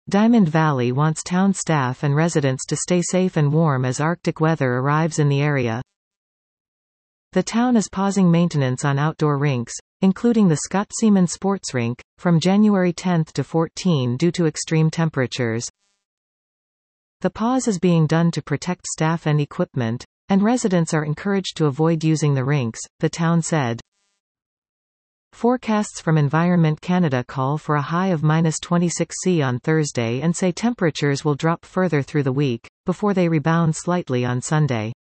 Diamond Valley wants town staff and residents to stay safe and warm as Arctic weather arrives in the area. The town is pausing maintenance on outdoor rinks, including the Scott Seaman Sports Rink, from January 10 to 14 due to extreme temperatures. The pause is being done to protect staff and equipment, and residents are encouraged to avoid using the rinks, the town said. Forecasts from Environment Canada call for a high of -26°C on Thursday and say temperatures will drop further through the week, before they rebound slightly on Sunday.